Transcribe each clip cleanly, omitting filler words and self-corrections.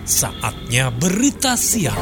Saatnya berita siang.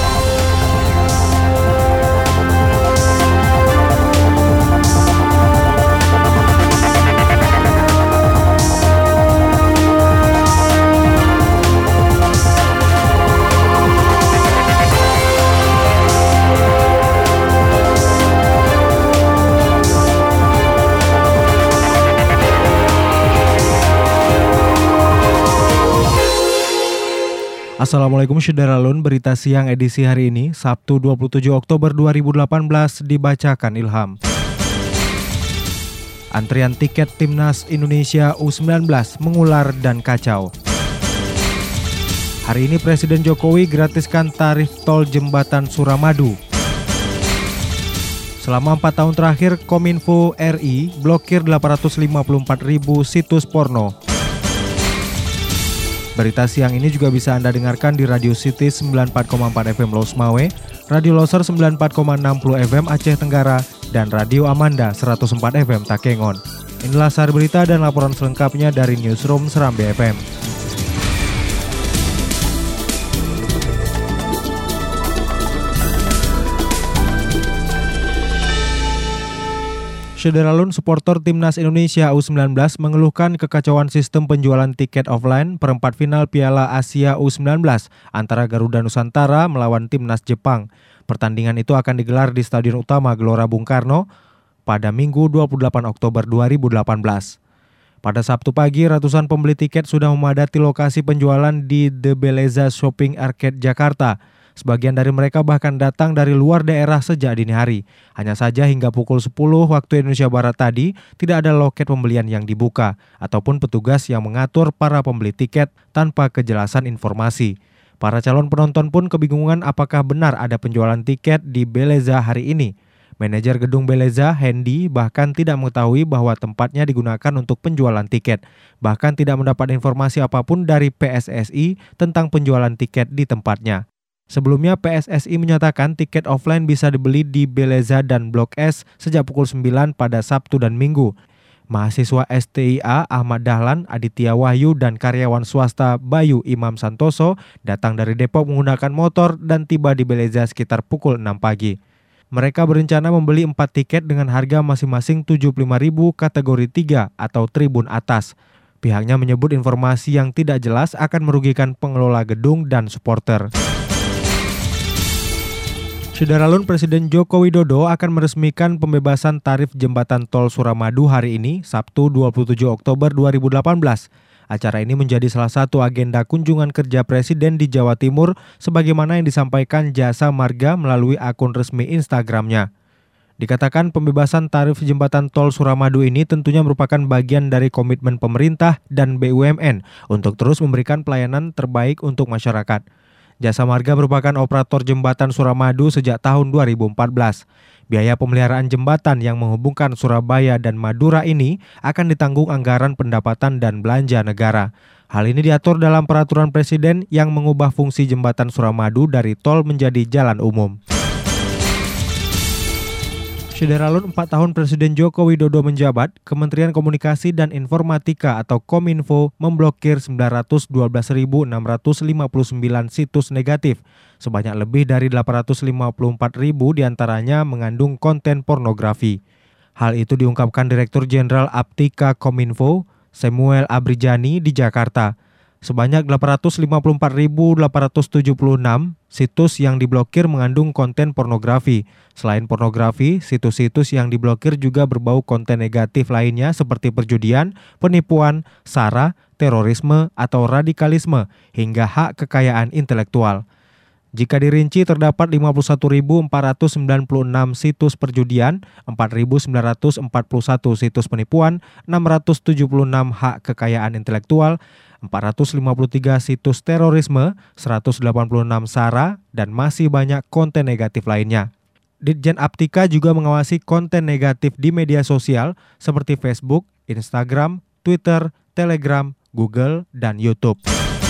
Assalamualaikum Syederalun, berita siang edisi hari ini, Sabtu 27 Oktober 2018 dibacakan Ilham. Antrian tiket Timnas Indonesia U19 mengular dan kacau. Hari ini Presiden Jokowi gratiskan tarif tol jembatan Suramadu. Selama 4 tahun terakhir, Kominfo RI blokir 854.000 situs porno. Berita siang ini juga bisa Anda dengarkan di Radio City 94,4 FM Losmawe, Radio Loser 94,60 FM Aceh Tenggara, dan Radio Amanda 104 FM Takengon. Inilah sar berita dan laporan selengkapnya dari Newsroom Serambi FM. Syederalun, supporter Timnas Indonesia U19 mengeluhkan kekacauan sistem penjualan tiket offline perempat final Piala Asia U19 antara Garuda Nusantara melawan Timnas Jepang. Pertandingan itu akan digelar di Stadion Utama Gelora Bung Karno pada Minggu 28 Oktober 2018. Pada Sabtu pagi, ratusan pembeli tiket sudah memadati lokasi penjualan di The Beleza Shopping Arcade Jakarta. Sebagian dari mereka bahkan datang dari luar daerah sejak dini hari. Hanya saja hingga pukul 10 waktu Indonesia Barat tadi, tidak ada loket pembelian yang dibuka, ataupun petugas yang mengatur para pembeli tiket tanpa kejelasan informasi. Para calon penonton pun kebingungan apakah benar ada penjualan tiket di Beleza hari ini. Manajer gedung Beleza, Hendy, bahkan tidak mengetahui bahwa tempatnya digunakan untuk penjualan tiket. Bahkan tidak mendapat informasi apapun dari PSSI tentang penjualan tiket di tempatnya. Sebelumnya PSSI menyatakan tiket offline bisa dibeli di Beleza dan Blok S sejak pukul 9 pada Sabtu dan Minggu. Mahasiswa STIA Ahmad Dahlan, Aditya Wahyu, dan karyawan swasta Bayu Imam Santoso datang dari Depok menggunakan motor dan tiba di Beleza sekitar pukul 6 pagi. Mereka berencana membeli 4 tiket dengan harga masing-masing 75.000 kategori 3 atau tribun atas. Pihaknya menyebut informasi yang tidak jelas akan merugikan pengelola gedung dan supporter. Syederalun, Presiden Joko Widodo akan meresmikan pembebasan tarif jembatan tol Suramadu hari ini, Sabtu 27 Oktober 2018. Acara ini menjadi salah satu agenda kunjungan kerja Presiden di Jawa Timur, sebagaimana yang disampaikan Jasa Marga melalui akun resmi Instagramnya. Dikatakan pembebasan tarif jembatan tol Suramadu ini tentunya merupakan bagian dari komitmen pemerintah dan BUMN untuk terus memberikan pelayanan terbaik untuk masyarakat. Jasa Marga merupakan operator jembatan Suramadu sejak tahun 2014. Biaya pemeliharaan jembatan yang menghubungkan Surabaya dan Madura ini akan ditanggung anggaran pendapatan dan belanja negara. Hal ini diatur dalam peraturan Presiden yang mengubah fungsi jembatan Suramadu dari tol menjadi jalan umum. Syederalun, 4 tahun Presiden Joko Widodo menjabat, Kementerian Komunikasi dan Informatika atau Kominfo memblokir 912.659 situs negatif. Sebanyak lebih dari 854.000 diantaranya mengandung konten pornografi. Hal itu diungkapkan Direktur Jenderal Aptika Kominfo, Samuel Abrijani di Jakarta. Sebanyak 854.876 situs yang diblokir mengandung konten pornografi. Selain pornografi, situs-situs yang diblokir juga berbau konten negatif lainnya seperti perjudian, penipuan, sara, terorisme, atau radikalisme, hingga hak kekayaan intelektual. Jika dirinci, terdapat 51.496 situs perjudian, 4.941 situs penipuan, 676 hak kekayaan intelektual, 453 situs terorisme, 186 sara, dan masih banyak konten negatif lainnya. Ditjen Aptika juga mengawasi konten negatif di media sosial seperti Facebook, Instagram, Twitter, Telegram, Google, dan YouTube.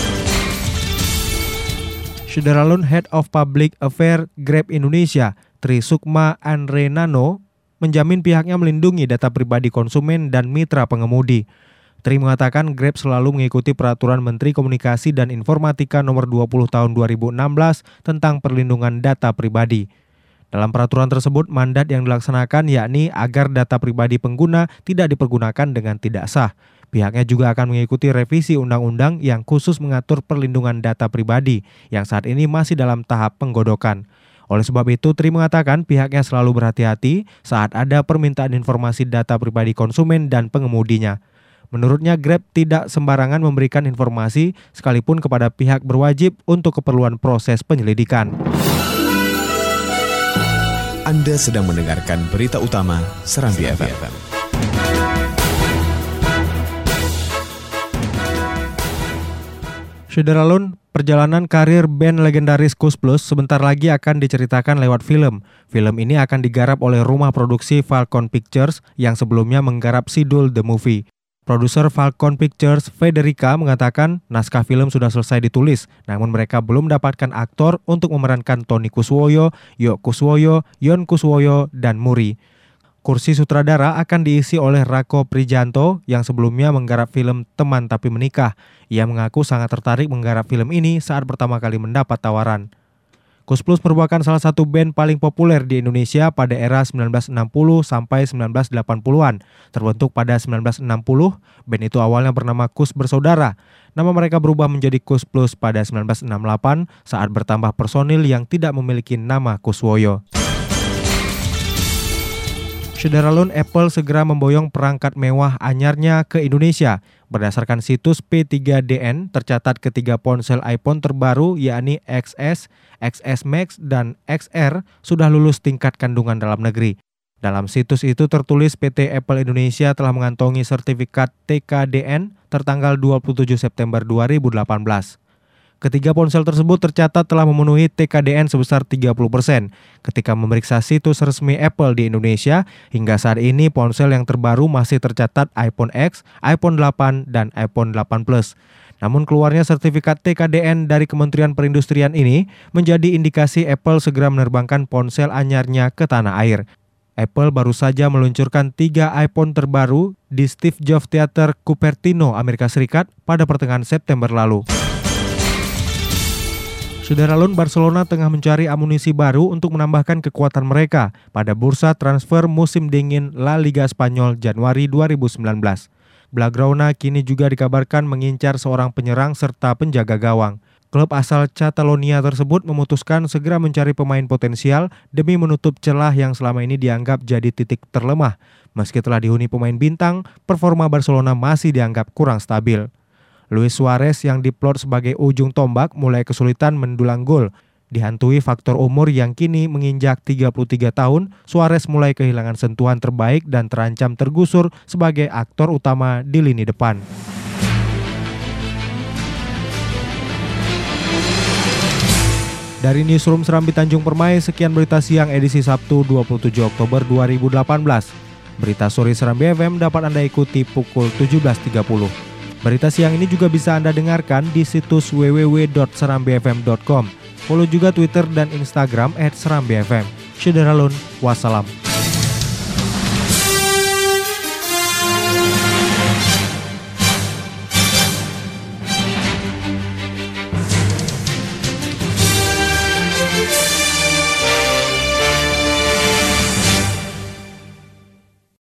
Syederalun, Head of Public Affairs Grab Indonesia, Tri Sukma Andrenano, menjamin pihaknya melindungi data pribadi konsumen dan mitra pengemudi. Tri mengatakan Grab selalu mengikuti peraturan Menteri Komunikasi dan Informatika nomor 20 tahun 2016 tentang perlindungan data pribadi. Dalam peraturan tersebut, mandat yang dilaksanakan yakni agar data pribadi pengguna tidak dipergunakan dengan tidak sah. Pihaknya juga akan mengikuti revisi undang-undang yang khusus mengatur perlindungan data pribadi yang saat ini masih dalam tahap penggodokan. Oleh sebab itu, Tri mengatakan pihaknya selalu berhati-hati saat ada permintaan informasi data pribadi konsumen dan pengemudinya. Menurutnya, Grab tidak sembarangan memberikan informasi sekalipun kepada pihak berwajib untuk keperluan proses penyelidikan. Anda sedang mendengarkan berita utama Serambi FM. Syederalun, perjalanan karir band legendaris Koes Plus sebentar lagi akan diceritakan lewat film. Film ini akan digarap oleh rumah produksi Falcon Pictures yang sebelumnya menggarap Sidul The Movie. Produser Falcon Pictures, Federica, mengatakan naskah film sudah selesai ditulis, namun mereka belum mendapatkan aktor untuk memerankan Tony Kuswoyo, Yok Kuswoyo, Yon Kuswoyo, dan Muri. Kursi sutradara akan diisi oleh Rako Prijanto yang sebelumnya menggarap film Teman Tapi Menikah. Ia mengaku sangat tertarik menggarap film ini saat pertama kali mendapat tawaran. Koes Plus merupakan salah satu band paling populer di Indonesia pada era 1960 sampai 1980-an. Terbentuk pada 1960, band itu awalnya bernama Koes Bersaudara. Nama mereka berubah menjadi Koes Plus pada 1968 saat bertambah personil yang tidak memiliki nama Kuswoyo. Syederalun, Apple segera memboyong perangkat mewah anyarnya ke Indonesia. Berdasarkan situs P3DN, tercatat ketiga ponsel iPhone terbaru yakni XS, XS Max, dan XR sudah lulus tingkat kandungan dalam negeri. Dalam situs itu tertulis PT Apple Indonesia telah mengantongi sertifikat TKDN tertanggal 27 September 2018. Ketiga ponsel tersebut tercatat telah memenuhi TKDN sebesar 30%. Ketika memeriksa situs resmi Apple di Indonesia, hingga saat ini ponsel yang terbaru masih tercatat iPhone X, iPhone 8, dan iPhone 8 Plus. Namun keluarnya sertifikat TKDN dari Kementerian Perindustrian ini menjadi indikasi Apple segera menerbangkan ponsel anyarnya ke tanah air. Apple baru saja meluncurkan 3 iPhone terbaru di Steve Jobs Theater Cupertino, Amerika Serikat pada pertengahan September lalu. Syederalun, Barcelona tengah mencari amunisi baru untuk menambahkan kekuatan mereka pada bursa transfer musim dingin La Liga Spanyol Januari 2019. Blaugrana kini juga dikabarkan mengincar seorang penyerang serta penjaga gawang. Klub asal Catalonia tersebut memutuskan segera mencari pemain potensial demi menutup celah yang selama ini dianggap jadi titik terlemah. Meski telah dihuni pemain bintang, performa Barcelona masih dianggap kurang stabil. Luis Suarez yang diplot sebagai ujung tombak mulai kesulitan mendulang gol. Dihantui faktor umur yang kini menginjak 33 tahun, Suarez mulai kehilangan sentuhan terbaik dan terancam tergusur sebagai aktor utama di lini depan. Dari Newsroom Serambi Tanjung Permai, sekian berita siang edisi Sabtu 27 Oktober 2018. Berita sore Serambi FM dapat Anda ikuti pukul 17.30. Berita siang ini juga bisa Anda dengarkan di situs www.serambifm.com. Follow juga Twitter dan Instagram @serambifm. Syederalun, wassalam.